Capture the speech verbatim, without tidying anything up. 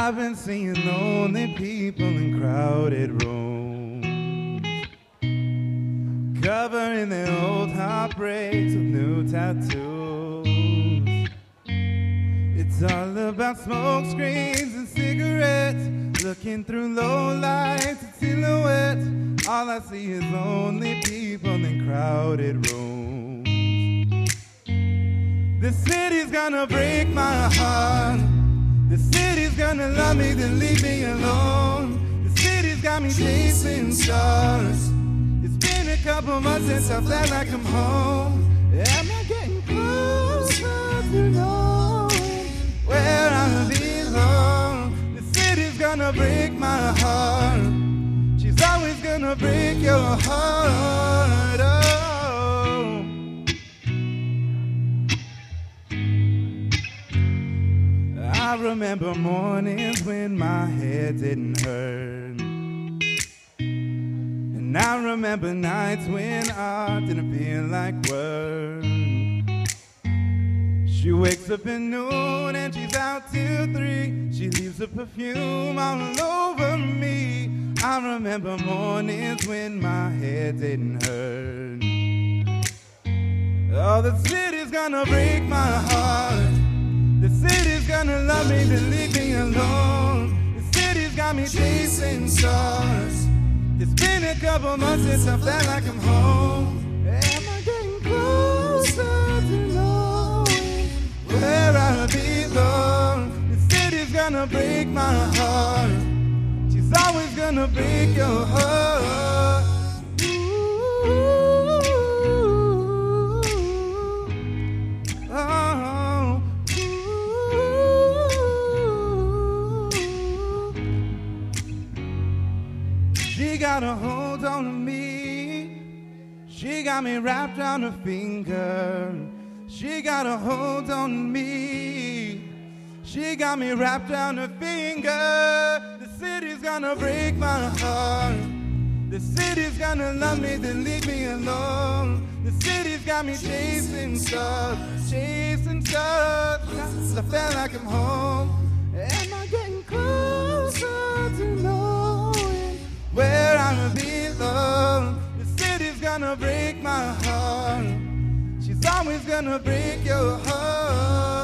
I've been seeing lonely people in crowded rooms, covering their old heartbreaks with new tattoos. It's all about smoke screens and cigarettes, looking through low lights and silhouettes. All I see is lonely people in crowded rooms. The city's gonna break my heart. The city's gonna love me, then leave me alone. The city's got me chasing stars. It's been a couple months since I felt like I'm home. Am I getting closer to knowing where I belong? The city's gonna break my heart. She's always gonna break your heart. Oh. I remember mornings when my head didn't hurt, and I remember nights when art didn't feel like work. She wakes up at noon and she's out till three. She leaves her perfume all over me. I remember mornings when my head didn't hurt. Oh, the city's gonna break my heart. The city's gonna love me, then leave me alone. The city's got me chasing stars. It's been a couple months since I felt like I'm home. Am I getting closer to knowing where I belong? The city's gonna break my heart. She's always gonna break your heart. Ooh, oh. She got a hold on me. She got me wrapped around her finger. She got a hold on me. She got me wrapped around her finger. The city's gonna break my heart. The city's gonna love me, then leave me alone. The city's got me chasing stars, chasing stars. I felt like I'm home. Am I getting closer to knowing where I belong? The city's gonna break my heart. She's always gonna break your heart.